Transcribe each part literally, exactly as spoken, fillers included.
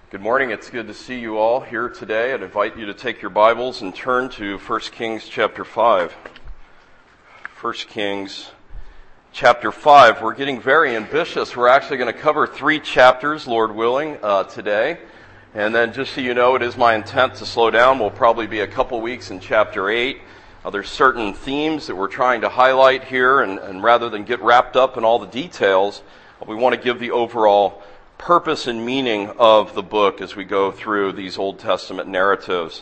Good morning. It's good to see you all here today. I'd invite you to take your Bibles and turn to First Kings chapter five. First Kings chapter five. We're getting very ambitious. We're actually going to cover three chapters, Lord willing, uh, today. And then just so you know, it is my intent to slow down. We'll probably be a couple weeks in chapter eight. Uh, there's certain themes that we're trying to highlight here, and, and rather than get wrapped up in all the details, we want to give the overall purpose and meaning of the book as we go through these Old Testament narratives.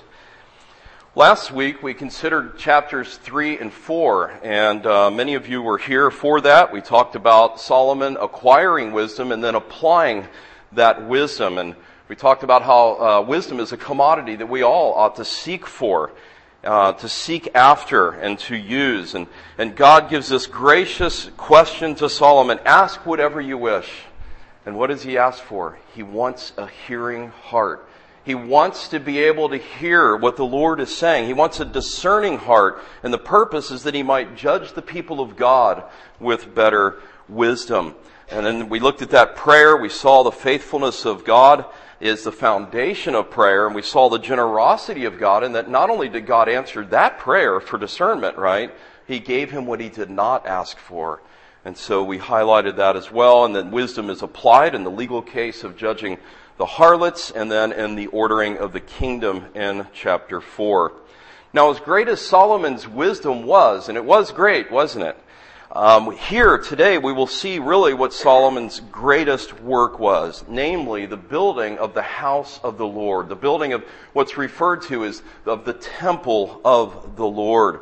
Last week we considered chapters three and four, and uh, many of you were here for that. We talked about Solomon acquiring wisdom and then applying that wisdom, and we talked about how uh, wisdom is a commodity that we all ought to seek for, uh, to seek after and to use. And, and God gives this gracious question to Solomon: ask whatever you wish. And what does he ask for? He wants a hearing heart. He wants to be able to hear what the Lord is saying. He wants a discerning heart. And the purpose is that he might judge the people of God with better wisdom. And then we looked at that prayer. We saw the faithfulness of God is the foundation of prayer. And we saw the generosity of God, and that not only did God answer that prayer for discernment, right? He gave him what he did not ask for. And so we highlighted that as well, and then wisdom is applied in the legal case of judging the harlots, and then in the ordering of the kingdom in chapter four. Now, as great as Solomon's wisdom was, and it was great, wasn't it? Um, here today we will see really what Solomon's greatest work was, namely the building of the house of the Lord, the building of what's referred to as of the temple of the Lord.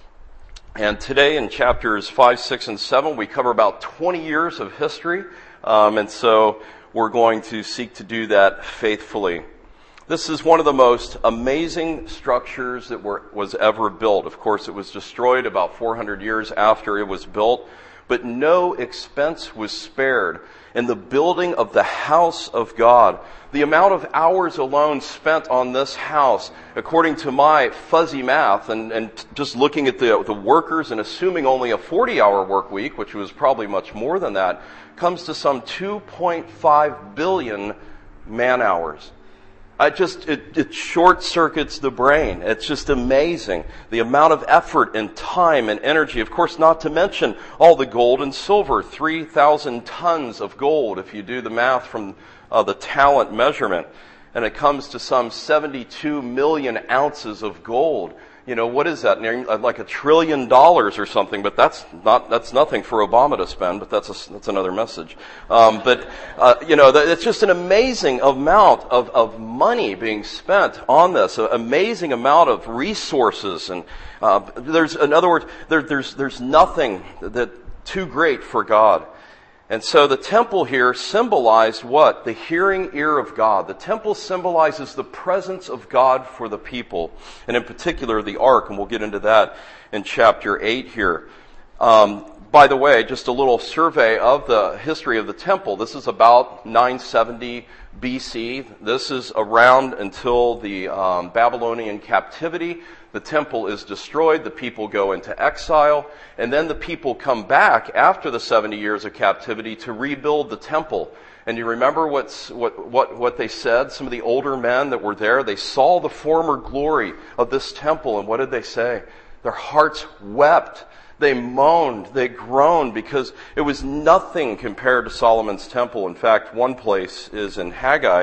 And today in chapters five, six, and seven, we cover about twenty years of history. Um, and so we're going to seek to do that faithfully. This is one of the most amazing structures that were, was ever built. Of course, it was destroyed about four hundred years after it was built. But no expense was spared in the building of the house of God. The amount of hours alone spent on this house, according to my fuzzy math, and, and just looking at the, the workers and assuming only a forty-hour work week, which was probably much more than that, comes to some two point five billion man-hours. I just, it, it short-circuits the brain. It's just amazing. The amount of effort and time and energy. Of course, not to mention all the gold and silver. three thousand tons of gold, if you do the math from uh, the talent measurement. And it comes to some seventy-two million ounces of gold. You know, what is that? Like a trillion dollars or something, but that's not, that's nothing for Obama to spend, but that's a, that's another message. Um, but, uh, you know, it's just an amazing amount of, of money being spent on this, an amazing amount of resources. And, uh, there's, in other words, there, there's, there's nothing that too great for God. And so the temple here symbolized what? The hearing ear of God. The temple symbolizes the presence of God for the people, and in particular the ark, and we'll get into that in chapter eight here. Um, by the way, just a little survey of the history of the temple. This is about nine seventy B C. This is around until the um, Babylonian captivity. The temple is destroyed, the people go into exile, and then the people come back after the seventy years of captivity to rebuild the temple. And you remember what's, what, what, what they said? Some of the older men that were there, they saw the former glory of this temple, and what did they say? Their hearts wept. They moaned, they groaned, because it was nothing compared to Solomon's temple. In fact, one place is in Haggai,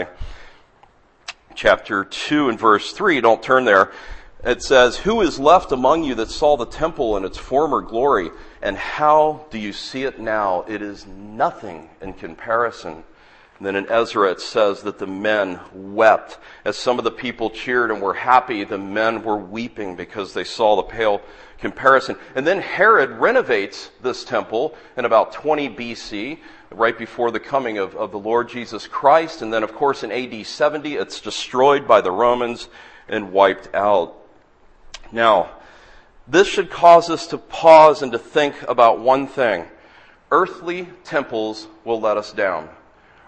chapter two and verse three. Don't turn there. It says, "Who is left among you that saw the temple in its former glory? And how do you see it now? It is nothing in comparison." And then in Ezra it says that the men wept. As some of the people cheered and were happy, the men were weeping because they saw the pale comparison. And then Herod renovates this temple in about twenty B C, right before the coming of, of the Lord Jesus Christ. And then, of course, in A D seventy, it's destroyed by the Romans and wiped out. Now, this should cause us to pause and to think about one thing. Earthly temples will let us down.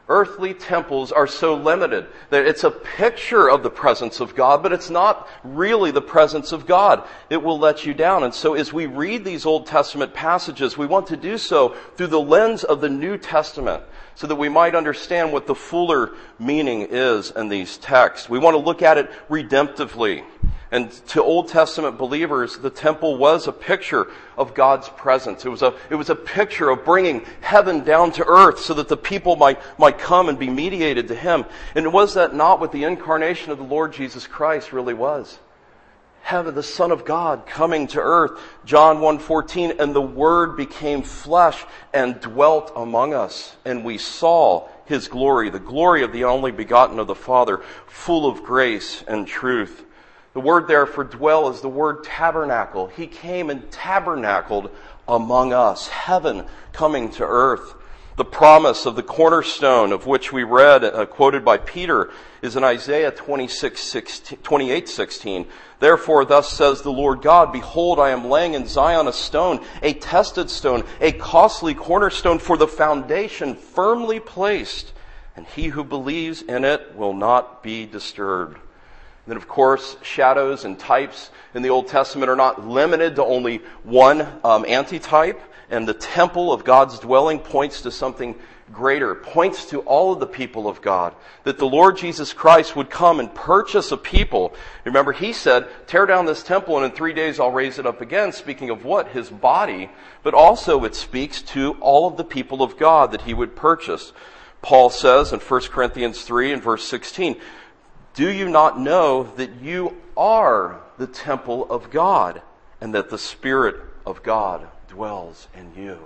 earthly temples are so limited that it's a picture of the presence of God, but it's not really the presence of God. It will let you down. And so as we read these Old Testament passages, we want to do so through the lens of the New Testament, so that we might understand what the fuller meaning is in these texts. We want to look at it redemptively. And to Old Testament believers, the temple was a picture of God's presence. It was a, it was a picture of bringing heaven down to earth so that the people might, might come and be mediated to Him. And was that not what the incarnation of the Lord Jesus Christ really was? Heaven, the Son of God coming to earth. John one fourteen, and the Word became flesh and dwelt among us, and we saw His glory, the glory of the only begotten of the Father, full of grace and truth. The word there for dwell is the word tabernacle. He came and tabernacled among us, heaven coming to earth. The promise of the cornerstone, of which we read, uh, quoted by Peter, is in Isaiah twenty-eight sixteen. Therefore, thus says the Lord God, behold, I am laying in Zion a stone, a tested stone, a costly cornerstone for the foundation firmly placed, and he who believes in it will not be disturbed. And then, of course, shadows and types in the Old Testament are not limited to only one um, antitype. And the temple of God's dwelling points to something greater, points to all of the people of God. That the Lord Jesus Christ would come and purchase a people. Remember, He said, tear down this temple and in three days I'll raise it up again. Speaking of what? His body. But also it speaks to all of the people of God that He would purchase. Paul says in First Corinthians three and verse sixteen, do you not know that you are the temple of God and that the Spirit of God dwells in you?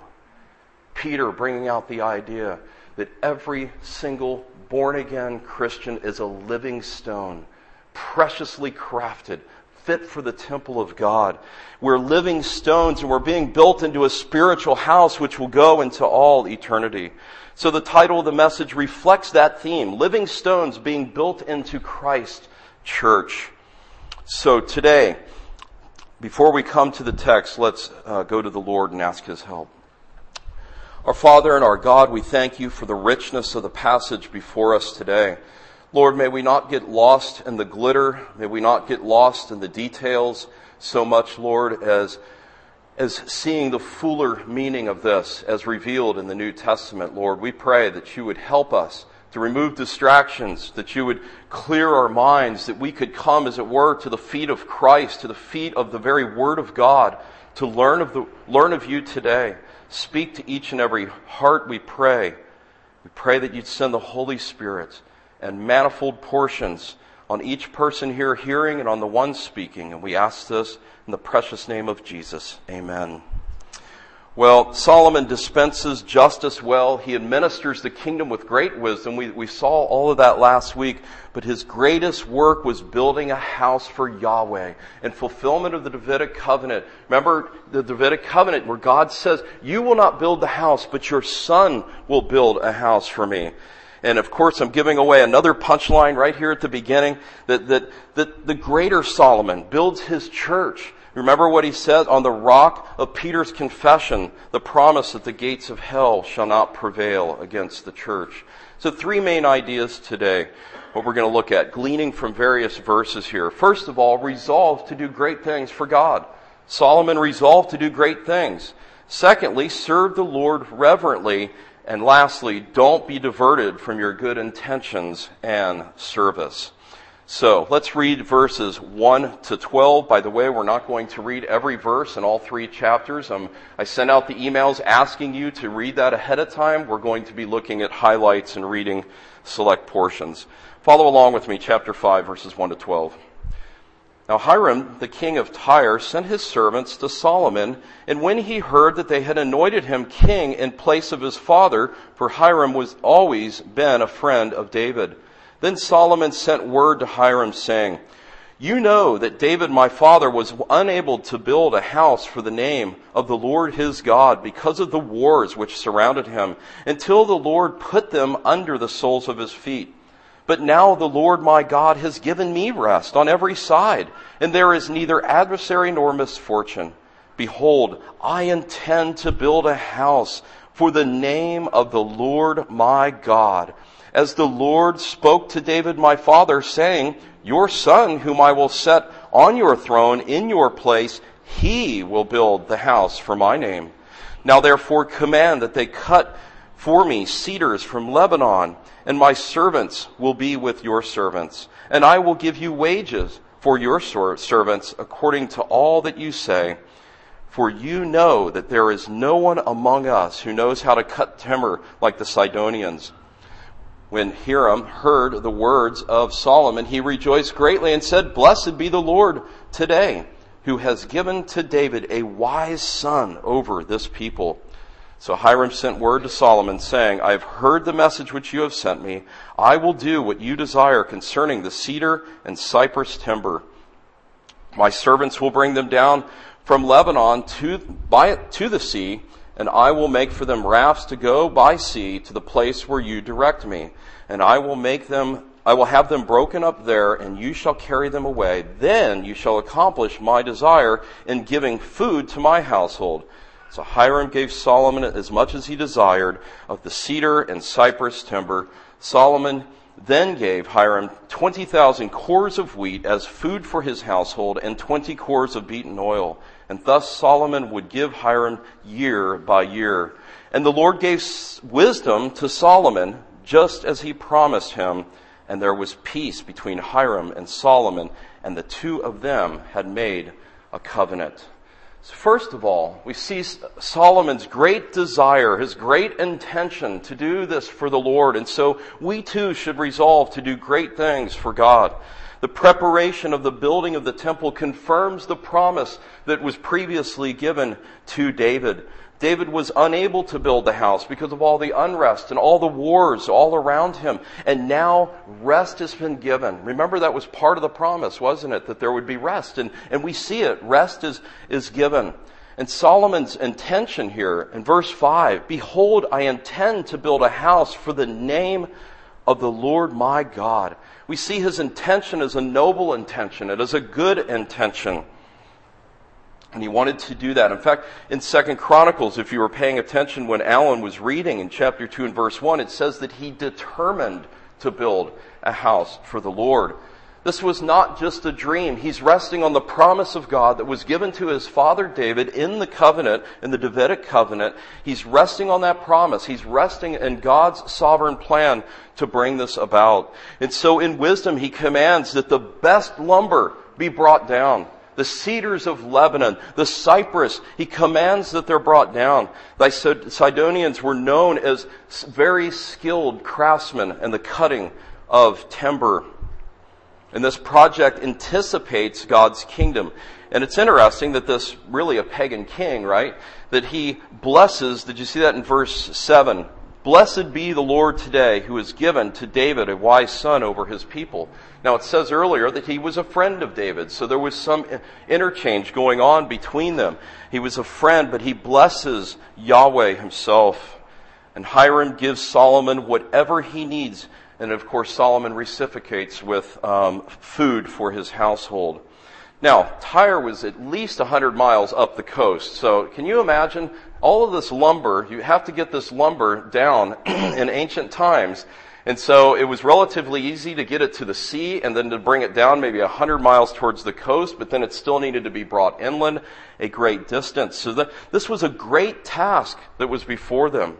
Peter bringing out the idea that every single born-again Christian is a living stone, preciously crafted, fit for the temple of God. We're living stones and we're being built into a spiritual house which will go into all eternity. So the title of the message reflects that theme, living stones being built into Christ's church. So today, before we come to the text, let's uh, go to the Lord and ask His help. Our Father and our God, we thank You for the richness of the passage before us today. Lord, may we not get lost in the glitter. May we not get lost in the details so much, Lord, as, as seeing the fuller meaning of this as revealed in the New Testament. Lord, we pray that You would help us to remove distractions, that You would clear our minds, that we could come, as it were, to the feet of Christ, to the feet of the very Word of God, to learn of the learn of You today. Speak to each and every heart, we pray. We pray that You'd send the Holy Spirit and manifold portions on each person here hearing and on the one speaking. And we ask this in the precious name of Jesus. Amen. Well, Solomon dispenses justice well. He administers the kingdom with great wisdom. We, we saw all of that last week. But his greatest work was building a house for Yahweh and fulfillment of the Davidic covenant. Remember the Davidic covenant where God says, you will not build the house, but your son will build a house for me. And of course, I'm giving away another punchline right here at the beginning, that, that, that the greater Solomon builds his church. Remember what he said on the rock of Peter's confession, the promise that the gates of hell shall not prevail against the church. So three main ideas today, what we're going to look at, gleaning from various verses here. First of all, resolve to do great things for God. Solomon resolved to do great things. Secondly, serve the Lord reverently. And lastly, don't be diverted from your good intentions and service. So let's read verses one to twelve. By the way, we're not going to read every verse in all three chapters. Um, I sent out the emails asking you to read that ahead of time. We're going to be looking at highlights and reading select portions. Follow along with me, chapter five, verses one to twelve. Now Hiram, the king of Tyre, sent his servants to Solomon, and when he heard that they had anointed him king in place of his father, for Hiram was always been a friend of David, then Solomon sent word to Hiram, saying, you know that David my father was unable to build a house for the name of the Lord his God because of the wars which surrounded him, until the Lord put them under the soles of his feet. But now the Lord my God has given me rest on every side, and there is neither adversary nor misfortune. Behold, I intend to build a house for the name of the Lord my God. As the Lord spoke to David my father, saying, your son, whom I will set on your throne in your place, he will build the house for my name. Now therefore command that they cut for me cedars from Lebanon, and my servants will be with your servants. And I will give you wages for your servants according to all that you say. For you know that there is no one among us who knows how to cut timber like the Sidonians. When Hiram heard the words of Solomon, he rejoiced greatly and said, blessed be the Lord today, who has given to David a wise son over this people. So Hiram sent word to Solomon, saying, I have heard the message which you have sent me. I will do what you desire concerning the cedar and cypress timber. My servants will bring them down from Lebanon to, by, to the sea, and I will make for them rafts to go by sea to the place where you direct me. And I will make them, I will have them broken up there, and you shall carry them away. Then you shall accomplish my desire in giving food to my household. So Hiram gave Solomon as much as he desired of the cedar and cypress timber. Solomon then gave Hiram twenty thousand cores of wheat as food for his household, and twenty cores of beaten oil. And thus Solomon would give Hiram year by year. And the Lord gave wisdom to Solomon, just as he promised him. And there was peace between Hiram and Solomon, and the two of them had made a covenant. So first of all, we see Solomon's great desire, his great intention to do this for the Lord. And so we too should resolve to do great things for God. The preparation of the building of the temple confirms the promise that was previously given to David. David was unable to build the house because of all the unrest and all the wars all around him. And now rest has been given. Remember, that was part of the promise, wasn't it? That there would be rest. And, and we see it. Rest is, is given. And Solomon's intention here in verse five, behold, I intend to build a house for the name of the Lord my God. We see his intention as a noble intention. It is a good intention. And he wanted to do that. In fact, in Second Chronicles, if you were paying attention when Alan was reading in chapter two and verse one, it says that he determined to build a house for the Lord. This was not just a dream. He's resting on the promise of God that was given to his father David in the covenant, in the Davidic covenant. He's resting on that promise. He's resting in God's sovereign plan to bring this about. And so in wisdom, he commands that the best lumber be brought down. The cedars of Lebanon, the cypress, he commands that they're brought down. The Sidonians were known as very skilled craftsmen in the cutting of timber. And this project anticipates God's kingdom. And it's interesting that this, really a pagan king, right? That he blesses, did you see that in verse seven? Blessed be the Lord today, who has given to David a wise son over his people. Now it says earlier that he was a friend of David, so there was some interchange going on between them. He was a friend, but he blesses Yahweh himself. And Hiram gives Solomon whatever he needs. And of course Solomon reciprocates with um, food for his household. Now, Tyre was at least one hundred miles up the coast. So can you imagine all of this lumber? You have to get this lumber down in ancient times. And so it was relatively easy to get it to the sea and then to bring it down maybe one hundred miles towards the coast, but then it still needed to be brought inland a great distance. So that, this was a great task that was before them.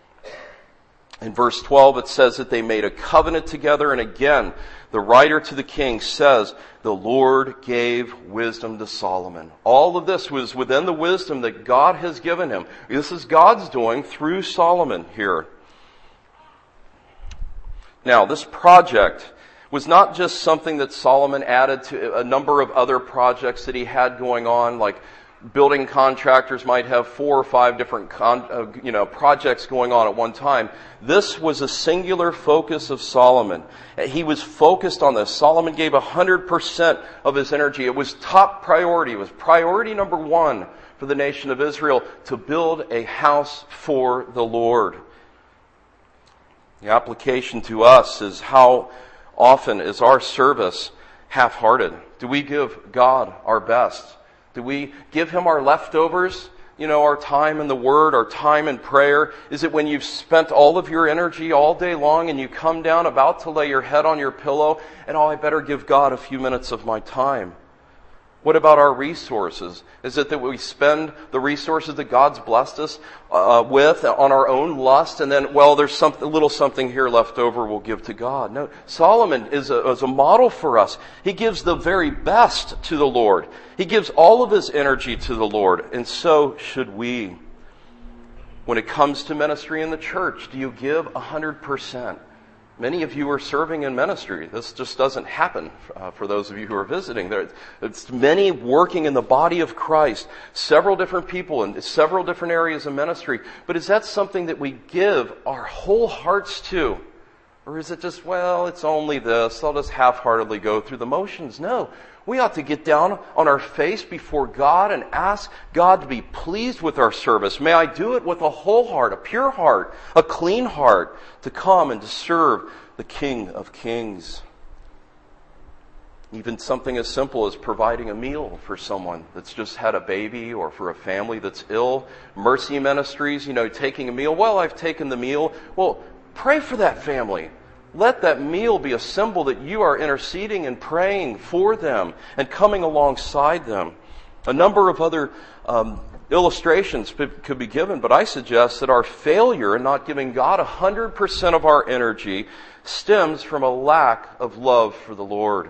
In verse twelve, it says that they made a covenant together. And again, the writer to the king says, the Lord gave wisdom to Solomon. All of this was within the wisdom that God has given him. This is God's doing through Solomon here. Now, this project was not just something that Solomon added to a number of other projects that he had going on, like building contractors might have four or five different con, uh, you know, projects going on at one time. This was a singular focus of Solomon. He was focused on this. Solomon gave one hundred percent of his energy. It was top priority. It was priority number one for the nation of Israel to build a house for the Lord. The application to us is how often is our service half-hearted? Do we give God our best? Do we give him our leftovers? you know, our time in the Word, our time in prayer? Is it when you've spent all of your energy all day long and you come down about to lay your head on your pillow and, oh, I better give God a few minutes of my time? What about our resources? Is it that we spend the resources that God's blessed us uh, with on our own lust, and then, well, there's some, a little something here left over we'll give to God? No, Solomon is a, is a model for us. He gives the very best to the Lord. He gives all of his energy to the Lord, and so should we. When it comes to ministry in the church, do you give one hundred percent? Many of you are serving in ministry. This just doesn't happen uh, for those of you who are visiting. There, it's many working in the body of Christ, several different people in several different areas of ministry. But is that something that we give our whole hearts to? Or is it just, well, it's only this, I'll just half-heartedly go through the motions? No. We ought to get down on our face before God and ask God to be pleased with our service. May I do it with a whole heart, a pure heart, a clean heart, to come and to serve the King of Kings. Even something as simple as providing a meal for someone that's just had a baby, or for a family that's ill. Mercy Ministries, you know, taking a meal. Well, I've taken the meal. Well, pray for that family. Let that meal be a symbol that you are interceding and praying for them and coming alongside them. A number of other um, illustrations could be given, but I suggest that our failure in not giving God one hundred percent of our energy stems from a lack of love for the Lord.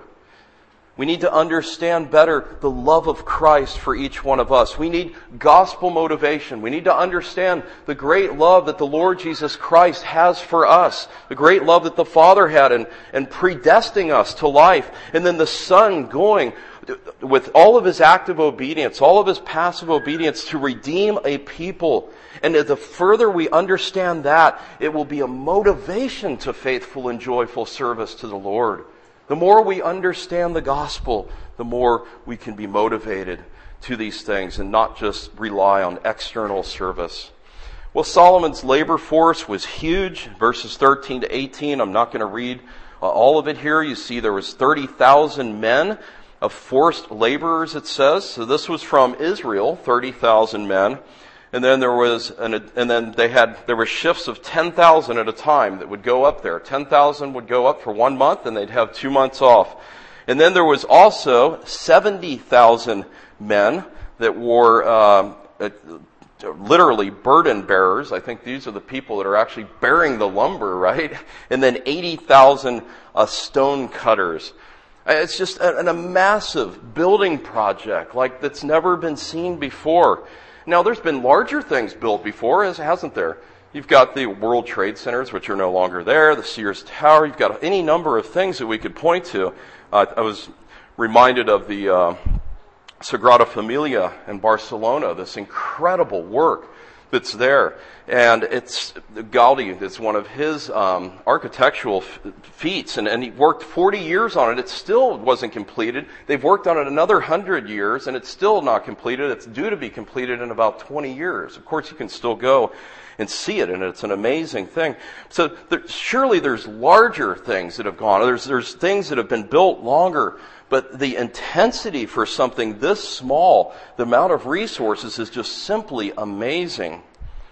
We need to understand better the love of Christ for each one of us. We need gospel motivation. We need to understand the great love that the Lord Jesus Christ has for us. The great love that the Father had in, in predestining us to life. And then the Son going with all of his active obedience, all of his passive obedience to redeem a people. And the further we understand that, it will be a motivation to faithful and joyful service to the Lord. The more we understand the gospel, the more we can be motivated to these things and not just rely on external service. Well, Solomon's labor force was huge. Verses thirteen to eighteen, I'm not going to read uh, all of it here. You see there was thirty thousand men of forced laborers, it says. So this was from Israel, thirty thousand men. And then there was, an, and then they had, there were shifts of ten thousand at a time that would go up there. ten thousand would go up for one month and they'd have two months off. And then there was also seventy thousand men that were, um, uh, literally burden bearers. I think these are the people that are actually bearing the lumber, right? And then eighty thousand uh, stone cutters. It's just a, a massive building project like that's never been seen before. Now, there's been larger things built before, hasn't there? You've got the World Trade Centers, which are no longer there, the Sears Tower. You've got any number of things that we could point to. Uh, I was reminded of the uh, Sagrada Familia in Barcelona, this incredible work that's there. And it's Gaudi, it's one of his um, architectural f- feats, and, and he worked forty years on it. It still wasn't completed. They've worked on it another one hundred years, and it's still not completed. It's due to be completed in about twenty years. Of course, you can still go and see it, and it's an amazing thing. So there, surely there's larger things that have gone. There's, there's things that have been built longer, but the intensity for something this small, the amount of resources is just simply amazing.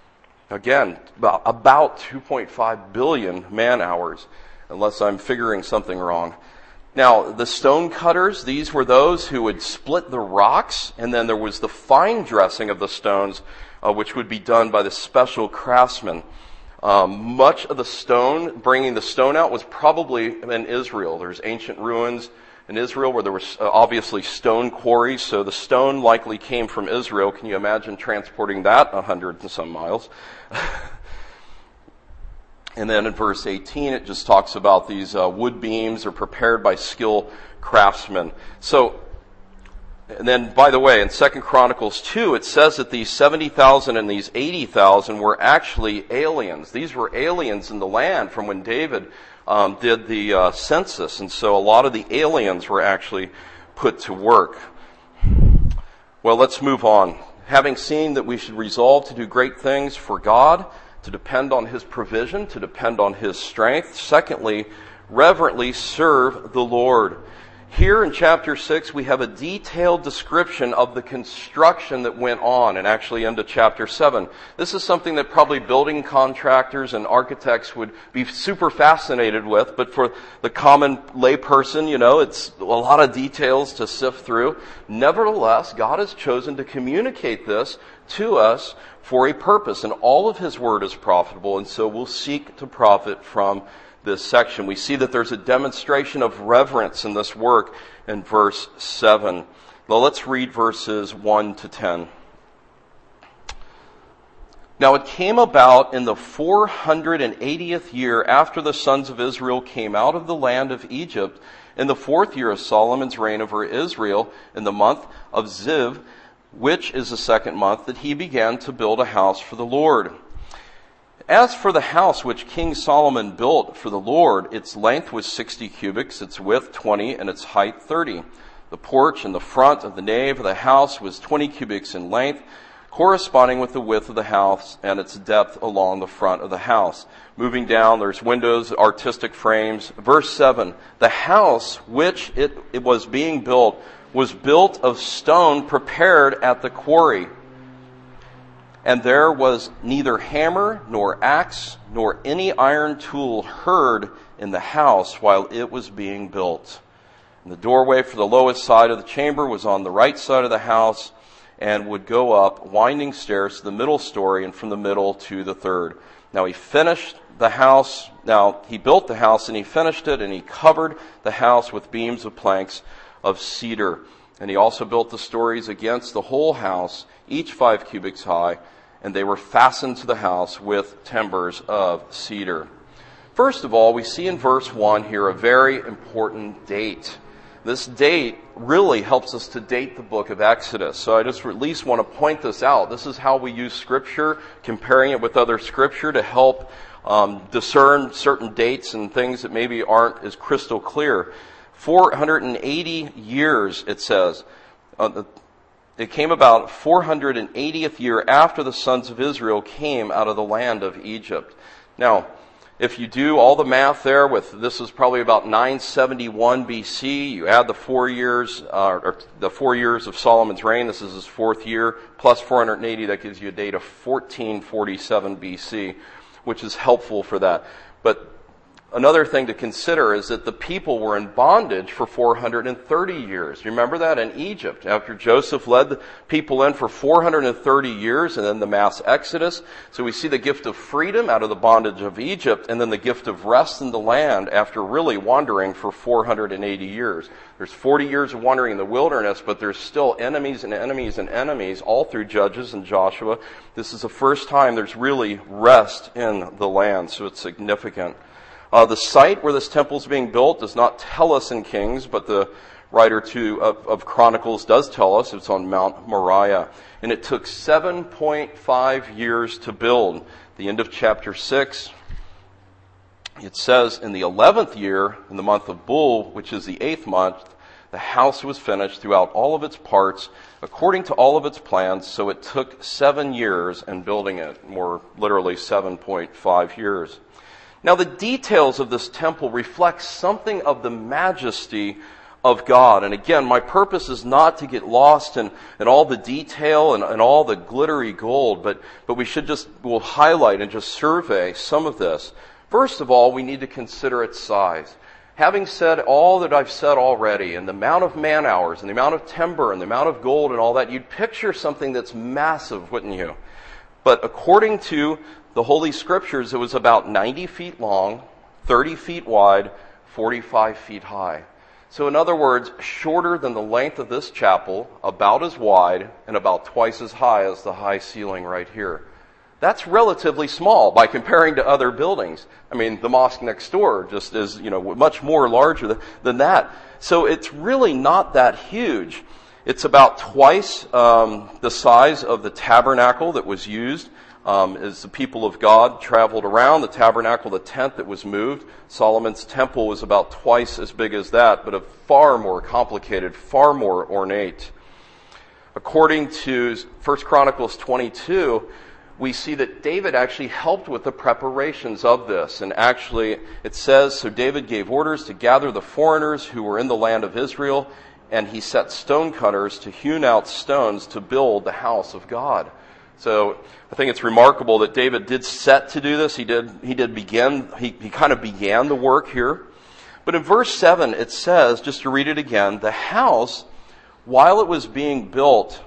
Again, about, about two point five billion man-hours, unless I'm figuring something wrong. Now, the stone cutters, these were those who would split the rocks, and then there was the fine dressing of the stones, uh, which would be done by the special craftsmen. Um, much of the stone, bringing the stone out, was probably in Israel. There's ancient ruins in Israel where there were uh, obviously stone quarries, so the stone likely came from Israel. Can you imagine transporting that a hundred and some miles? And then in verse eighteen, it just talks about these uh, wood beams are prepared by skilled craftsmen. So, and then, by the way, in Second Chronicles two, it says that these seventy thousand and these eighty thousand were actually aliens. These were aliens in the land from when David um, did the uh, census. And so a lot of the aliens were actually put to work. Well, let's move on. Having seen that we should resolve to do great things for God, to depend on His provision, to depend on His strength. Secondly, reverently serve the Lord. Here in chapter six, we have a detailed description of the construction that went on, and actually into chapter seven. This is something that probably building contractors and architects would be super fascinated with, but for the common layperson, you know, it's a lot of details to sift through. Nevertheless, God has chosen to communicate this to us for a purpose, and all of His Word is profitable, and so we'll seek to profit from this section. We see that there's a demonstration of reverence in this work in verse seven. Well, let's read verses one to ten. Now it came about in the four hundred eightieth year after the sons of Israel came out of the land of Egypt, in the fourth year of Solomon's reign over Israel, in the month of Ziv, which is the second month, that he began to build a house for the Lord. As for the house which King Solomon built for the Lord, its length was sixty cubits, its width twenty, and its height thirty. The porch in the front of the nave of the house was twenty cubits in length, corresponding with the width of the house and its depth along the front of the house. Moving down, there's windows, artistic frames. Verse seven, the house which it, it was being built was built of stone prepared at the quarry. And there was neither hammer, nor axe, nor any iron tool heard in the house while it was being built. And the doorway for the lowest side of the chamber was on the right side of the house, and would go up winding stairs to the middle story, and from the middle to the third. Now he finished the house, now he built the house, and he finished it, and he covered the house with beams of planks of cedar. And he also built the stories against the whole house, each five cubits high, and they were fastened to the house with timbers of cedar. First of all, we see in verse one here a very important date. This date really helps us to date the book of Exodus. So I just at least want to point this out. This is how we use Scripture, comparing it with other Scripture to help um, discern certain dates and things that maybe aren't as crystal clear. four hundred eighty years, it says. Uh, it came about four hundred eightieth year after the sons of Israel came out of the land of Egypt. Now, if you do all the math there, with this is probably about nine seventy-one B C. You add the four years, uh, or the four years of Solomon's reign. This is his fourth year plus four hundred eighty. That gives you a date of fourteen forty-seven B C, which is helpful for that. But another thing to consider is that the people were in bondage for four hundred thirty years. You remember that in Egypt, after Joseph led the people in for four hundred thirty years, and then the mass exodus. So we see the gift of freedom out of the bondage of Egypt, and then the gift of rest in the land after really wandering for four hundred eighty years. There's forty years of wandering in the wilderness, but there's still enemies and enemies and enemies all through Judges and Joshua. This is the first time there's really rest in the land, so it's significant. Uh, the site where this temple is being built does not tell us in Kings, but the writer to, of, of Chronicles does tell us. It's on Mount Moriah. And it took seven point five years to build. The end of chapter six, it says, in the eleventh year, in the month of Bul, which is the eighth month, the house was finished throughout all of its parts, according to all of its plans. So it took seven years in building it, more literally seven point five years. Now, the details of this temple reflect something of the majesty of God. And again, my purpose is not to get lost in, in all the detail and, and all the glittery gold, but, but we should just, we'll highlight and just survey some of this. First of all, we need to consider its size. Having said all that I've said already, and the amount of man hours, and the amount of timber, and the amount of gold and all that, you'd picture something that's massive, wouldn't you? But according to the Holy Scriptures, it was about ninety feet long, thirty feet wide, forty-five feet high. So in other words, shorter than the length of this chapel, about as wide, and about twice as high as the high ceiling right here. That's relatively small by comparing to other buildings. I mean, the mosque next door just is, you know, much more larger than that. So it's really not that huge. It's about twice um, the size of the tabernacle that was used um, as the people of God traveled around. The tabernacle, the tent that was moved. Solomon's temple was about twice as big as that, but a far more complicated, far more ornate. According to First Chronicles twenty-two, we see that David actually helped with the preparations of this. And actually, it says, so David gave orders to gather the foreigners who were in the land of Israel, and he set stonecutters to hewn out stones to build the house of God. So I think it's remarkable that David did set to do this. He did, he did begin, he, he kind of began the work here. But in verse seven, it says, just to read it again, the house, while it was being built,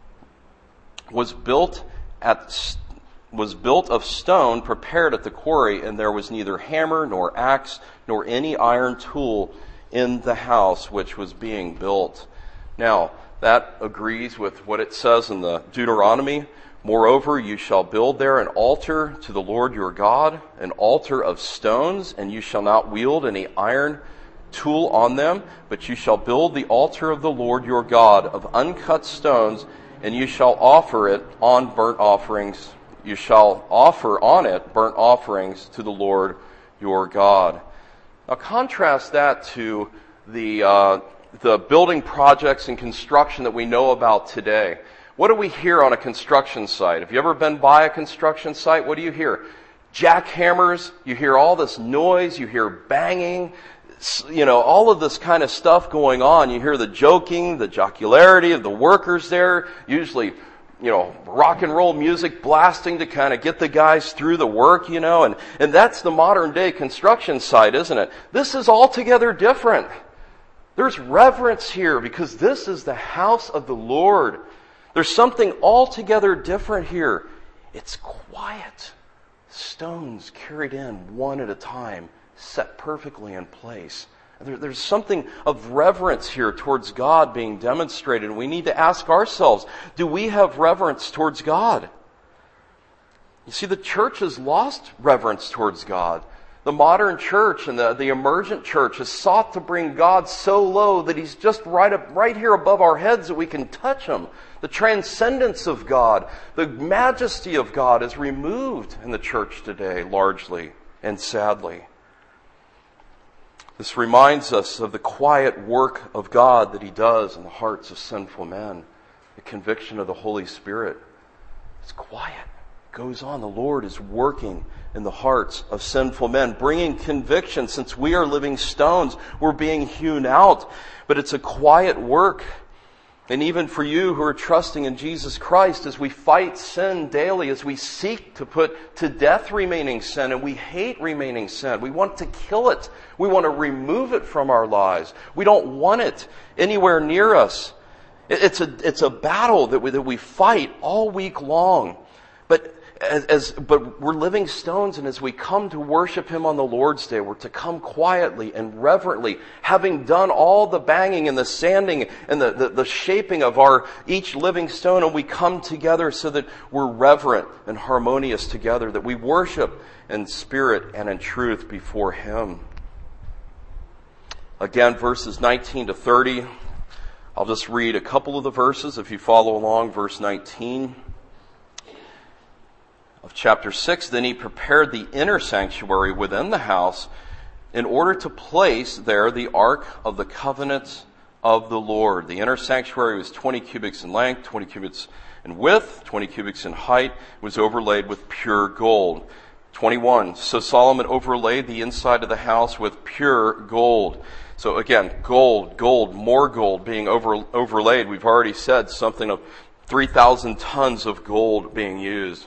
was built at was built of stone prepared at the quarry, and there was neither hammer nor axe nor any iron tool in the house which was being built. Now, that agrees with what it says in the Deuteronomy. Moreover, you shall build there an altar to the Lord your God, an altar of stones, and you shall not wield any iron tool on them, but you shall build the altar of the Lord your God of uncut stones, and you shall offer it on burnt offerings. You shall offer on it burnt offerings to the Lord your God. Now contrast that to the uh, the building projects and construction that we know about today. What do we hear on a construction site? Have you ever been by a construction site? What do you hear? Jackhammers. You hear all this noise. You hear banging. You know, all of this kind of stuff going on. You hear the joking, the jocularity of the workers there. Usually, you know, rock and roll music blasting to kind of get the guys through the work, you know, and, and that's the modern day construction site, isn't it? This is altogether different. There's reverence here because this is the house of the Lord. There's something altogether different here. It's quiet. Stones carried in one at a time, set perfectly in place. There, there's something of reverence here towards God being demonstrated. And we need to ask ourselves, do we have reverence towards God? You see, the church has lost reverence towards God. The modern church and the, the emergent church has sought to bring God so low that He's just right up, right here above our heads that we can touch Him. The transcendence of God, the majesty of God is removed in the church today, largely and sadly. This reminds us of the quiet work of God that He does in the hearts of sinful men. The conviction of the Holy Spirit. It's quiet. It goes on. The Lord is working in the hearts of sinful men, bringing conviction. Since we are living stones, we're being hewn out. But it's a quiet work. And even for you who are trusting in Jesus Christ, as we fight sin daily, as we seek to put to death remaining sin, and we hate remaining sin, we want to kill it. We want to remove it from our lives. We don't want it anywhere near us. It's a, it's a battle that we, that we fight all week long. But As, as, but we're living stones, and as we come to worship Him on the Lord's Day, we're to come quietly and reverently, having done all the banging and the sanding and the, the, the shaping of our each living stone, and we come together so that we're reverent and harmonious together, that we worship in spirit and in truth before Him. Again, verses nineteen to thirty. I'll just read a couple of the verses if you follow along. Verse nineteen. Of chapter six, then he prepared the inner sanctuary within the house in order to place there the ark of the covenant of the Lord. The inner sanctuary was twenty cubits in length, twenty cubits in width, twenty cubits in height. It was overlaid with pure gold. twenty-one, so Solomon overlaid the inside of the house with pure gold. So again, gold, gold, more gold being over, overlaid. We've already said something of three thousand tons of gold being used.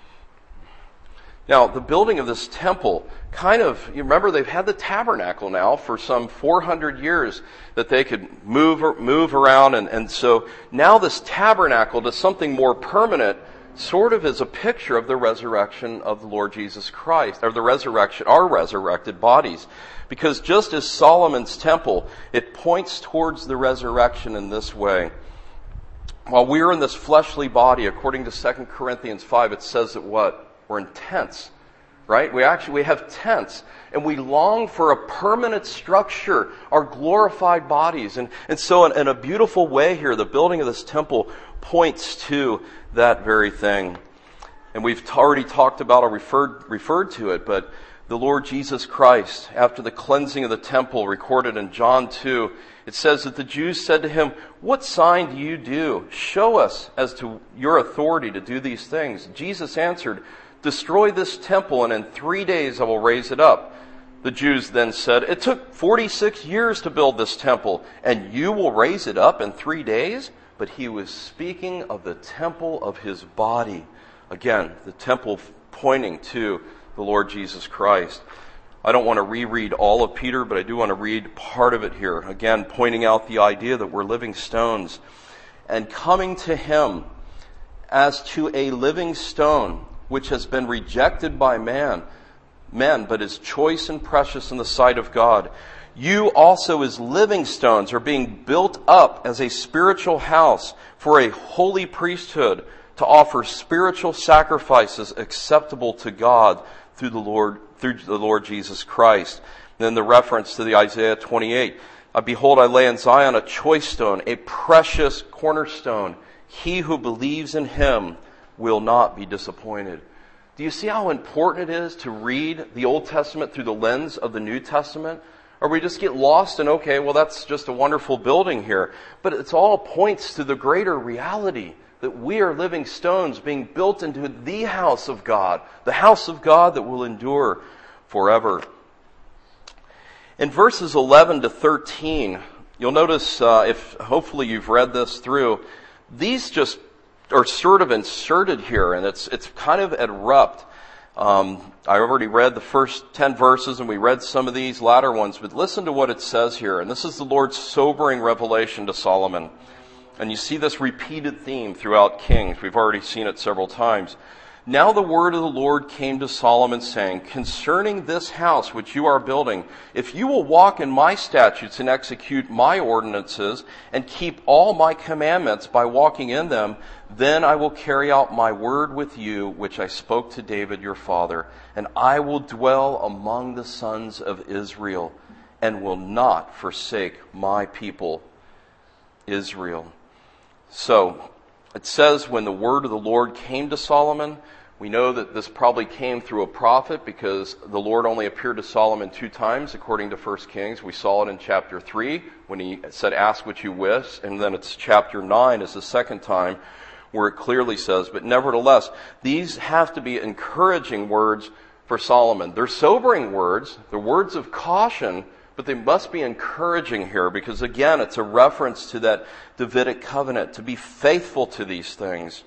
Now, the building of this temple kind of, you remember they've had the tabernacle now for some four hundred years that they could move move around. And, and so now this tabernacle does something more permanent, sort of as a picture of the resurrection of the Lord Jesus Christ, or the resurrection, our resurrected bodies. Because just as Solomon's temple, it points towards the resurrection in this way. While we're in this fleshly body, according to Second Corinthians five, it says that what? We're in tents, right? We actually, we have tents, and we long for a permanent structure, our glorified bodies. And, and so in, in a beautiful way here, the building of this temple points to that very thing. And we've already talked about or referred, referred to it, but the Lord Jesus Christ, after the cleansing of the temple recorded in John two, it says that the Jews said to him, "What sign do you do? Show us as to your authority to do these things." Jesus answered, "Destroy this temple, and in three days I will raise it up." The Jews then said, "It took forty-six years to build this temple, and you will raise it up in three days?" But he was speaking of the temple of his body. Again, the temple pointing to the Lord Jesus Christ. I don't want to reread all of Peter, but I do want to read part of it here. Again, pointing out the idea that we're living stones. "And coming to him as to a living stone, which has been rejected by man, men, but is choice and precious in the sight of God. You also as living stones are being built up as a spiritual house for a holy priesthood, to offer spiritual sacrifices acceptable to God through the Lord, through the Lord Jesus Christ." And then the reference to the Isaiah twenty-eight. "Behold, I lay in Zion a choice stone, a precious cornerstone. He who believes in him will not be disappointed." Do you see how important it is to read the Old Testament through the lens of the New Testament? Or we just get lost in, okay, well, that's just a wonderful building here. But it's all points to the greater reality that we are living stones being built into the house of God, the house of God that will endure forever. In verses eleven to thirteen, you'll notice, uh, if hopefully you've read this through, these just are sort of inserted here, and it's it's kind of abrupt. Um, I already read the first ten verses, and we read some of these latter ones, but listen to what it says here. And this is the Lord's sobering revelation to Solomon. And you see this repeated theme throughout Kings. We've already seen it several times. "Now the word of the Lord came to Solomon, saying, Concerning this house which you are building, if you will walk in my statutes and execute my ordinances, and keep all my commandments by walking in them, then I will carry out my word with you, which I spoke to David your father, and I will dwell among the sons of Israel, and will not forsake my people, Israel." So, it says when the word of the Lord came to Solomon, we know that this probably came through a prophet, because the Lord only appeared to Solomon two times, according to First Kings. We saw it in chapter three, when he said, "Ask what you wish," and then it's chapter nine is the second time, where it clearly says, but nevertheless, these have to be encouraging words for Solomon. They're sobering words, they're words of caution, but they must be encouraging here, because again, it's a reference to that Davidic covenant, to be faithful to these things.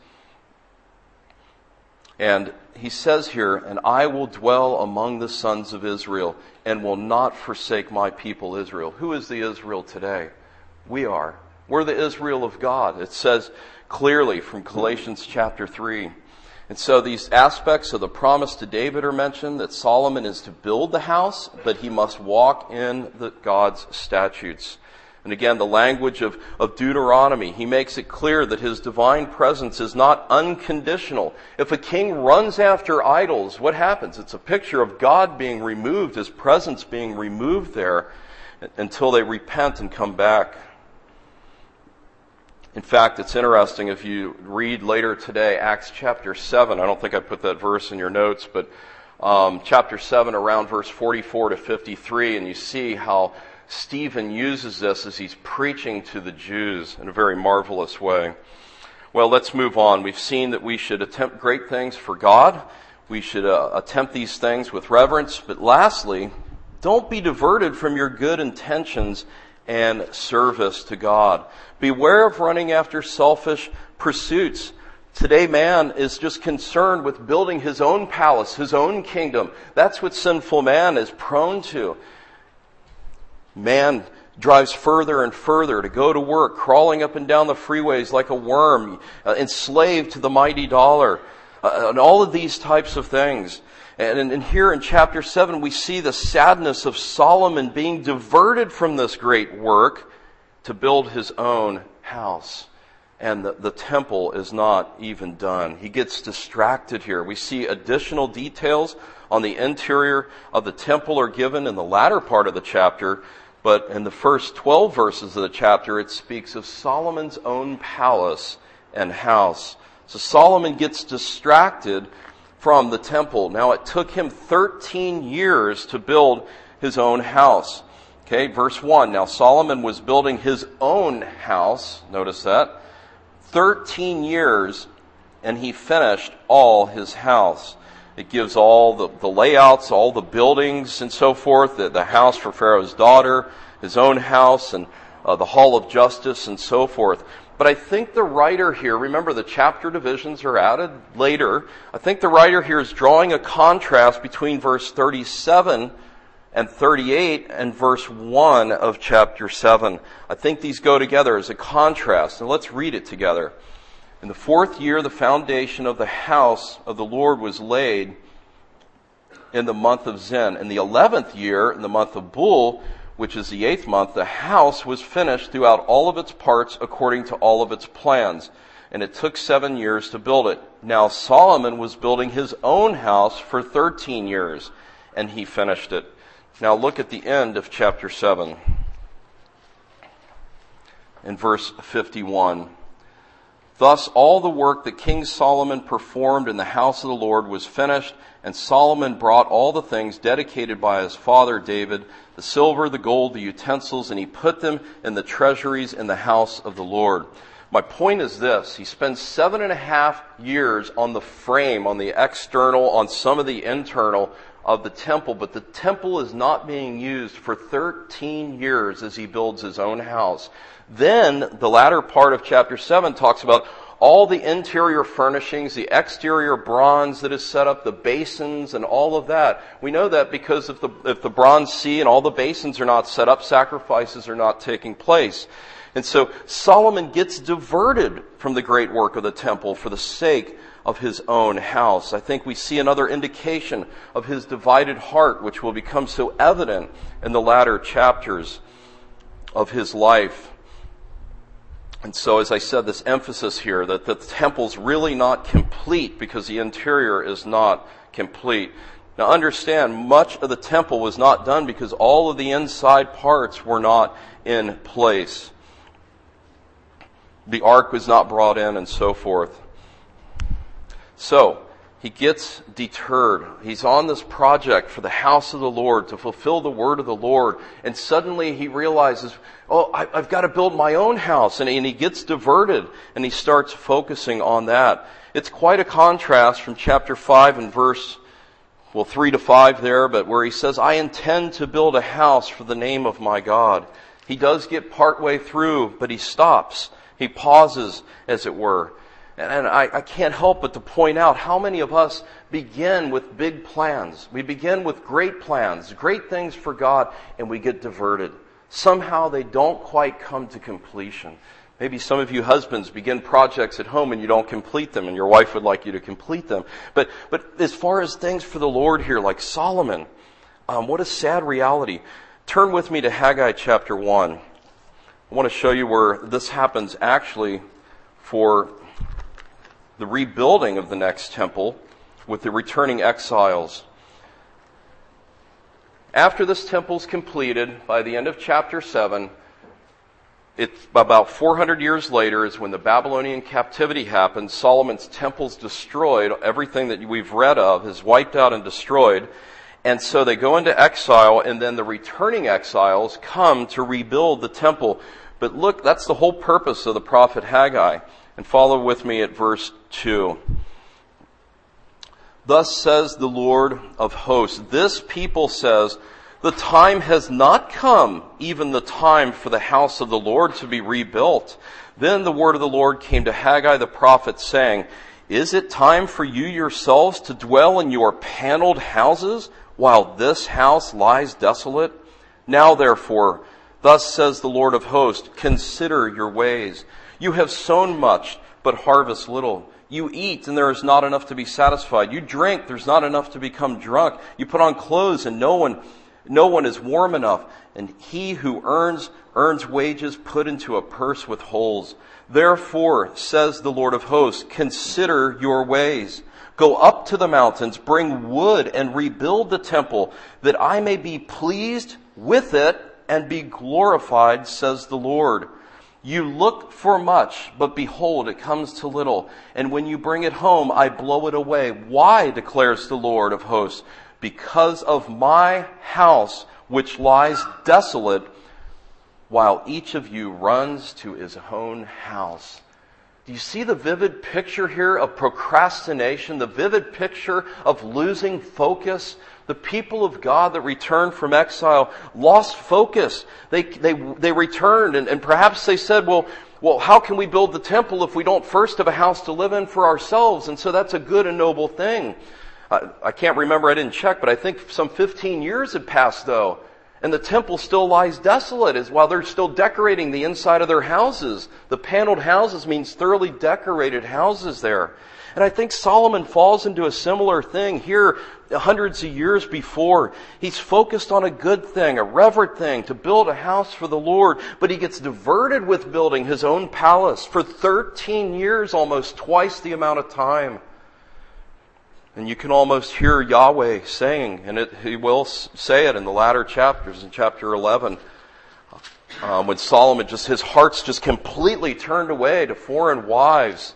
And he says here, "And I will dwell among the sons of Israel, and will not forsake my people Israel." Who is the Israel today? We are. We're the Israel of God. It says clearly from Galatians chapter three. And so these aspects of the promise to David are mentioned, that Solomon is to build the house, but he must walk in the God's statutes. And again, the language of, of Deuteronomy, he makes it clear that his divine presence is not unconditional. If a king runs after idols, what happens? It's a picture of God being removed, his presence being removed there, until they repent and come back. In fact, it's interesting if you read later today, Acts chapter seven. I don't think I put that verse in your notes, but um, chapter seven around verse forty-four to fifty-three, and you see how Stephen uses this as he's preaching to the Jews in a very marvelous way. Well, let's move on. We've seen that we should attempt great things for God. We should uh, attempt these things with reverence. But lastly, don't be diverted from your good intentions and service to God. Beware of running after selfish pursuits. Today man is just concerned with building his own palace, his own kingdom. That's what sinful man is prone to. Man drives further and further to go to work, crawling up and down the freeways like a worm, uh, enslaved to the mighty dollar, uh, and all of these types of things. And, and here in chapter seven, we see the sadness of Solomon being diverted from this great work to build his own house. And the, the temple is not even done. He gets distracted here. We see additional details on the interior of the temple are given in the latter part of the chapter. But in the first twelve verses of the chapter, it speaks of Solomon's own palace and house. So Solomon gets distracted from the temple. Now it took him thirteen years to build his own house. Okay, verse one. Now Solomon was building his own house. Notice that. thirteen years, and he finished all his house. It gives all the, the layouts, all the buildings and so forth, the, the house for Pharaoh's daughter, his own house, and uh, the hall of justice and so forth. But I think the writer here, remember the chapter divisions are added later, I think the writer here is drawing a contrast between verse thirty-seven and thirty-eight and verse one of chapter seven. I think these go together as a contrast, and let's read it together. In the fourth year, the foundation of the house of the Lord was laid in the month of Zin. In the eleventh year, in the month of Bul, which is the eighth month, the house was finished throughout all of its parts according to all of its plans. And it took seven years to build it. Now Solomon was building his own house for thirteen years, and he finished it. Now look at the end of chapter seven. In verse fifty-one. Thus all the work that King Solomon performed in the house of the Lord was finished, and Solomon brought all the things dedicated by his father David, the silver, the gold, the utensils, and he put them in the treasuries in the house of the Lord. My point is this: he spends seven and a half years on the frame, on the external, on some of the internal of the temple, but the temple is not being used for thirteen years as he builds his own house. Then the latter part of chapter seven talks about all the interior furnishings, the exterior bronze that is set up, the basins and all of that. We know that because if the, if the bronze sea and all the basins are not set up, sacrifices are not taking place. And so Solomon gets diverted from the great work of the temple for the sake of his own house. I think we see another indication of his divided heart, which will become so evident in the latter chapters of his life. And so, as I said, this emphasis here that the temple's really not complete because the interior is not complete. Now understand, much of the temple was not done because all of the inside parts were not in place. The ark was not brought in and so forth. So, he gets deterred. He's on this project for the house of the Lord to fulfill the word of the Lord. And suddenly he realizes, oh, I've got to build my own house. And he gets diverted and he starts focusing on that. It's quite a contrast from chapter five and verse, well, three to five there, but where he says, I intend to build a house for the name of my God. He does get partway through, but he stops. He pauses, as it were. And I, I can't help but to point out how many of us begin with big plans. We begin with great plans, great things for God, and we get diverted. Somehow they don't quite come to completion. Maybe some of you husbands begin projects at home and you don't complete them, and your wife would like you to complete them. But but as far as things for the Lord here, like Solomon, um, what a sad reality. Turn with me to Haggai chapter one. I want to show you where this happens actually for the rebuilding of the next temple with the returning exiles. After this temple is completed, by the end of chapter seven, it's about four hundred years later is when the Babylonian captivity happens. Solomon's temple's destroyed. Everything that we've read of is wiped out and destroyed. And so they go into exile, and then the returning exiles come to rebuild the temple. But look, that's the whole purpose of the prophet Haggai. And follow with me at verse two. Thus says the Lord of hosts, this people says, the time has not come, even the time for the house of the Lord to be rebuilt. Then the word of the Lord came to Haggai the prophet, saying, is it time for you yourselves to dwell in your paneled houses, while this house lies desolate? Now therefore, thus says the Lord of hosts, consider your ways. You have sown much, but harvest little. You eat, and there is not enough to be satisfied. You drink, there's not enough to become drunk. You put on clothes, and no one, no one is warm enough. And he who earns, earns wages put into a purse with holes. Therefore, says the Lord of hosts, consider your ways. Go up to the mountains, bring wood, and rebuild the temple, that I may be pleased with it and be glorified, says the Lord. You look for much, but behold, it comes to little. And when you bring it home, I blow it away. Why, declares the Lord of hosts? Because of my house, which lies desolate, while each of you runs to his own house. Do you see the vivid picture here of procrastination? The vivid picture of losing focus? The people of God that returned from exile lost focus. They they they returned and, and perhaps they said, well, well, how can we build the temple if we don't first have a house to live in for ourselves? And so that's a good and noble thing. I, I can't remember, I didn't check, but I think some fifteen years had passed though. And the temple still lies desolate as while they're still decorating the inside of their houses. The paneled houses means thoroughly decorated houses there. And I think Solomon falls into a similar thing here hundreds of years before. He's focused on a good thing, a reverent thing, to build a house for the Lord. But he gets diverted with building his own palace for thirteen years, almost twice the amount of time. And you can almost hear Yahweh saying, and it, he will say it in the latter chapters, in chapter eleven, um, when Solomon just, his heart's just completely turned away to foreign wives.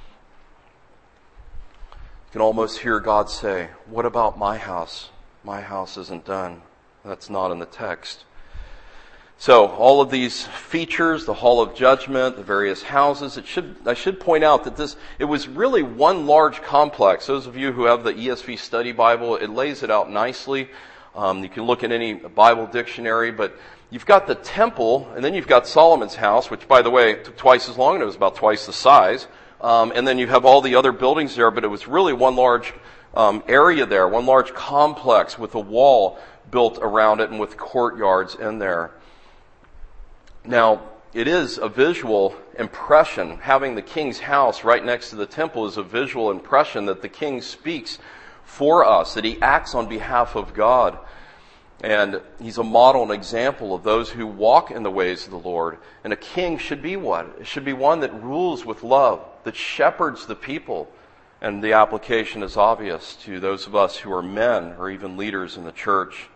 You can almost hear God say, what about my house? My house isn't done. That's not in the text. So, all of these features, the Hall of Judgment, the various houses, it should, I should point out that this, it was really one large complex. Those of you who have the E S V Study Bible, it lays it out nicely. Um, you can look in any Bible dictionary, but you've got the temple, and then you've got Solomon's house, which, by the way, took twice as long, and it was about twice the size. Um, and then you have all the other buildings there, but it was really one large um, area there, one large complex with a wall built around it and with courtyards in there. Now, it is a visual impression. Having the king's house right next to the temple is a visual impression that the king speaks for us, that he acts on behalf of God. And he's a model and example of those who walk in the ways of the Lord. And a king should be what? It should be one that rules with love, that shepherds the people. And the application is obvious to those of us who are men or even leaders in the church.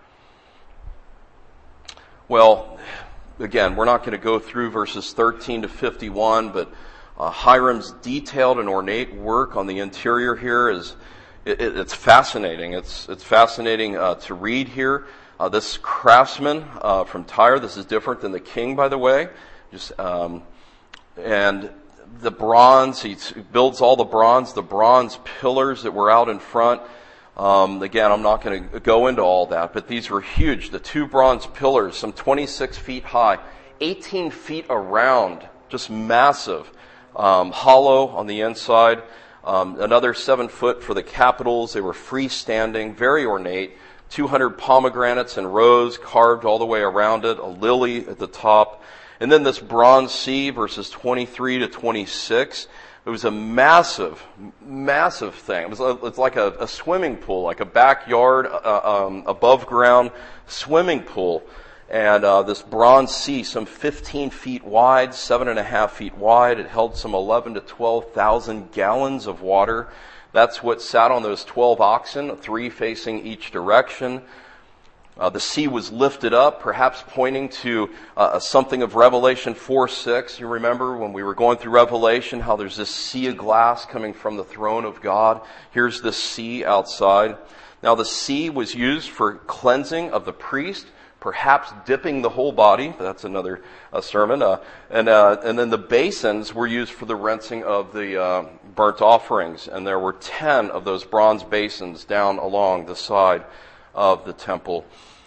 Well, again, we're not going to go through verses thirteen to fifty-one, but uh, Hiram's detailed and ornate work on the interior here is it, it, it's fascinating. It's it's fascinating uh, to read here. Uh, this craftsman uh, from Tyre, this is different than the king, by the way. Just um, and the bronze, he builds all the bronze, the bronze pillars that were out in front. Um, again, I'm not going to go into all that, but these were huge. The two bronze pillars, some twenty-six feet high, eighteen feet around, just massive. Um, hollow on the inside. Um, another seven foot for the capitals. They were freestanding, very ornate. two hundred pomegranates in rows carved all the way around it, a lily at the top. And then this bronze sea, verses twenty-three to twenty-six. It was a massive, massive thing. It was a, it's like a, a swimming pool, like a backyard, uh, um, above ground swimming pool. And uh, this bronze sea, some fifteen feet wide, seven and a half feet wide. It held some eleven to twelve thousand gallons of water. That's what sat on those twelve oxen, three facing each direction. Uh, the sea was lifted up, perhaps pointing to uh, something of Revelation four six. You remember when we were going through Revelation, how there's this sea of glass coming from the throne of God. Here's the sea outside. Now the sea was used for cleansing of the priest, perhaps dipping the whole body. That's another uh, sermon. Uh, and uh, and then the basins were used for the rinsing of the uh, burnt offerings. And there were ten of those bronze basins down along the side of the temple.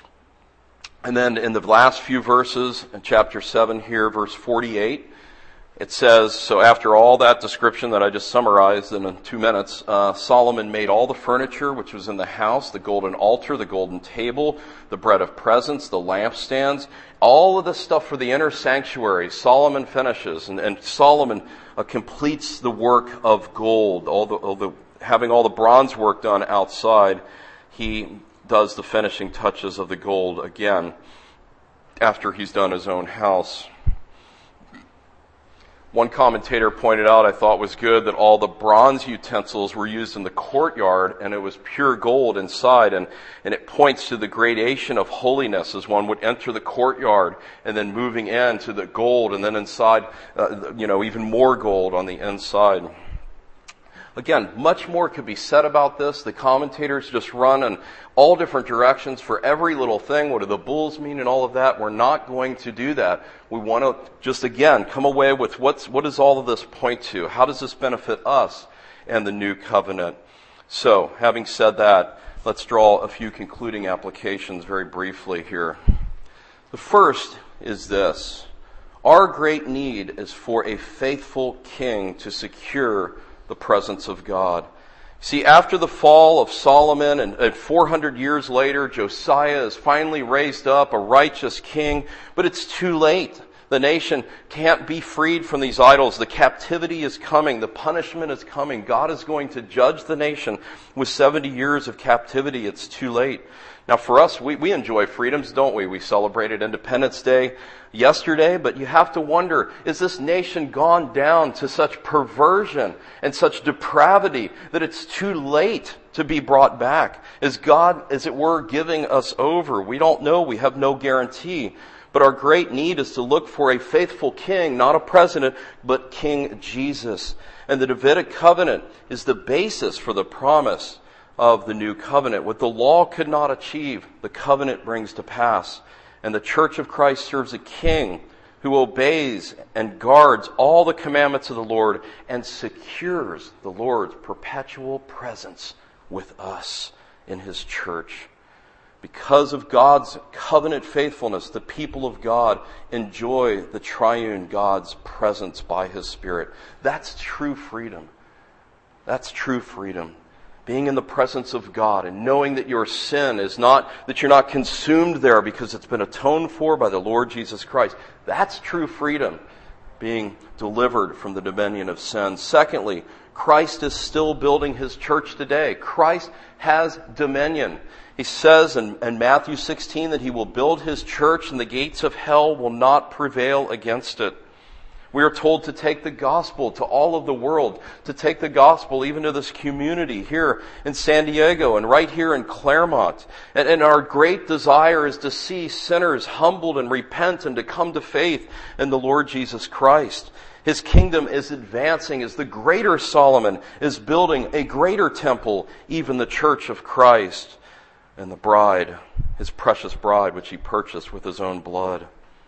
And then in the last few verses, in chapter seven here, verse forty-eight, it says, so after all that description that I just summarized in two minutes, uh, Solomon made all the furniture which was in the house, the golden altar, the golden table, the bread of presence, the lampstands, all of the stuff for the inner sanctuary. Solomon finishes, and, and Solomon uh, completes the work of gold, all the, all the having all the bronze work done outside. He does the finishing touches of the gold again after he's done his own house. One commentator pointed out, I thought was good, that all the bronze utensils were used in the courtyard and it was pure gold inside. And, and it points to the gradation of holiness as one would enter the courtyard and then moving into the gold and then inside, uh, you know, even more gold on the inside. Again, much more could be said about this. The commentators just run in all different directions for every little thing. What do the bulls mean and all of that? We're not going to do that. We want to just, again, come away with what's, what does all of this point to? How does this benefit us and the new covenant? So, having said that, let's draw a few concluding applications very briefly here. The first is this. Our great need is for a faithful king to secure the presence of God. See, after the fall of Solomon and, and four hundred years later, Josiah is finally raised up, a righteous king, but it's too late. The nation can't be freed from these idols. The captivity is coming. The punishment is coming. God is going to judge the nation with seventy years of captivity. It's too late. Now for us, we, we enjoy freedoms, don't we? We celebrated Independence Day yesterday, but you have to wonder, is this nation gone down to such perversion and such depravity that it's too late to be brought back? Is God, as it were, giving us over? We don't know. We have no guarantee. But our great need is to look for a faithful king, not a president, but King Jesus. And the Davidic covenant is the basis for the promise of the new covenant. What the law could not achieve, the covenant brings to pass. And the Church of Christ serves a king who obeys and guards all the commandments of the Lord and secures the Lord's perpetual presence with us in His church. Because of God's covenant faithfulness, the people of God enjoy the triune God's presence by His Spirit. That's true freedom. That's true freedom. Being in the presence of God and knowing that your sin is not, that you're not consumed there because it's been atoned for by the Lord Jesus Christ. That's true freedom. Being delivered from the dominion of sin. Secondly, Christ is still building His church today. Christ has dominion. He says in, in Matthew sixteen that He will build His church and the gates of hell will not prevail against it. We are told to take the gospel to all of the world, to take the gospel even to this community here in San Diego and right here in Claremont. And, and our great desire is to see sinners humbled and repent and to come to faith in the Lord Jesus Christ. His kingdom is advancing as the greater Solomon is building a greater temple, even the church of Christ and the bride, His precious bride, which He purchased with His own blood.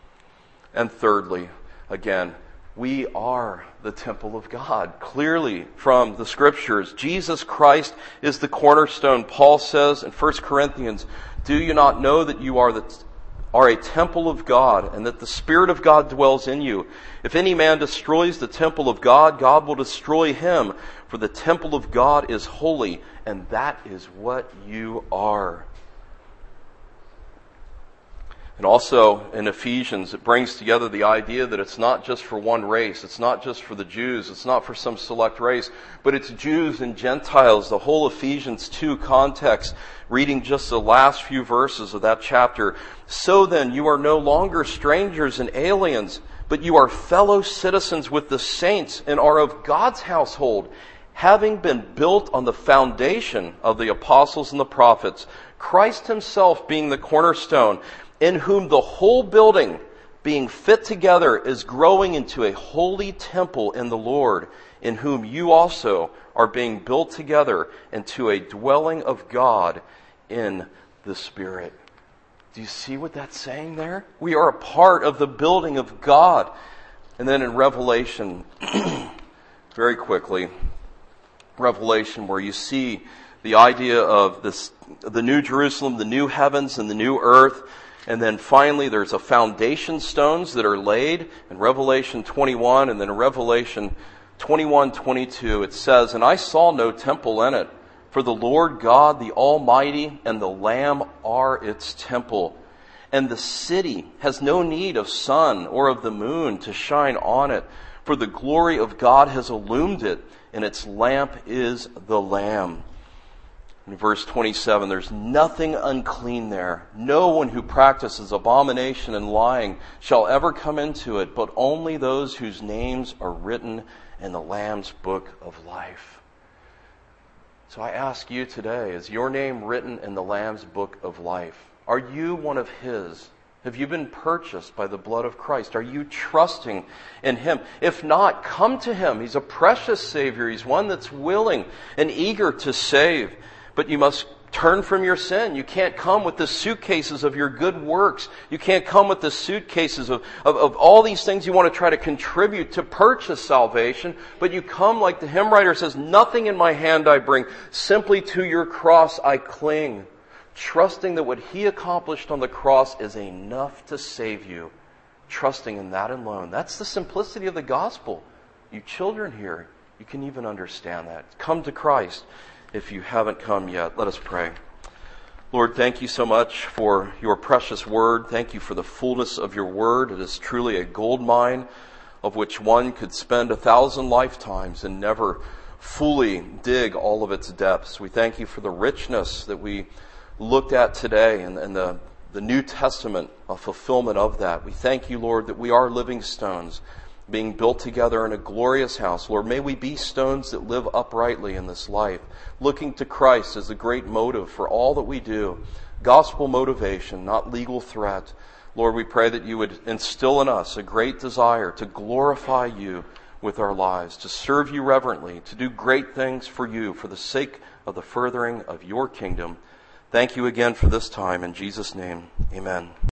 And thirdly, again, we are the temple of God. Clearly from the Scriptures, Jesus Christ is the cornerstone. Paul says in First Corinthians, do you not know that you are the are a temple of God and that the Spirit of God dwells in you? If any man destroys the temple of God, God will destroy him. For the temple of God is holy, and that is what you are. And also in Ephesians, it brings together the idea that it's not just for one race. It's not just for the Jews. It's not for some select race. But it's Jews and Gentiles. The whole Ephesians two context, reading just the last few verses of that chapter. So then, you are no longer strangers and aliens, but you are fellow citizens with the saints and are of God's household, having been built on the foundation of the apostles and the prophets, Christ Himself being the cornerstone, in whom the whole building, being fit together, is growing into a holy temple in the Lord, in whom you also are being built together into a dwelling of God in the Spirit. Do you see what that's saying there? We are a part of the building of God. And then in Revelation, very quickly, Revelation, where you see the idea of this, the new Jerusalem, the new heavens and the new earth. And then finally, there's a foundation stones that are laid in Revelation twenty-one, and then in Revelation twenty-one twenty-two, it says, "And I saw no temple in it, for the Lord God, the Almighty, and the Lamb are its temple. And the city has no need of sun or of the moon to shine on it, for the glory of God has illumined it, and its lamp is the Lamb." In verse twenty-seven, there's nothing unclean there. No one who practices abomination and lying shall ever come into it, but only those whose names are written in the Lamb's book of life. So I ask you today, is your name written in the Lamb's book of life? Are you one of His? Have you been purchased by the blood of Christ? Are you trusting in Him? If not, come to Him. He's a precious Savior. He's one that's willing and eager to save. But you must turn from your sin. You can't come with the suitcases of your good works. You can't come with the suitcases of, of, of all these things you want to try to contribute to purchase salvation. But you come like the hymn writer says, nothing in my hand I bring. Simply to your cross I cling. Trusting that what He accomplished on the cross is enough to save you. Trusting in that alone. That's the simplicity of the gospel. You children here, you can even understand that. Come to Christ. If you haven't come yet, let us pray. Lord, thank you so much for your precious word. Thank you for the fullness of your word. It is truly a gold mine of which one could spend a thousand lifetimes and never fully dig all of its depths. We thank you for the richness that we looked at today and, and the, the New Testament, a fulfillment of that. We thank you, Lord, that we are living stones being built together in a glorious house. Lord, may we be stones that live uprightly in this life, looking to Christ as the great motive for all that we do. Gospel motivation, not legal threat. Lord, we pray that you would instill in us a great desire to glorify you with our lives, to serve you reverently, to do great things for you, for the sake of the furthering of your kingdom. Thank you again for this time. In Jesus' name, amen.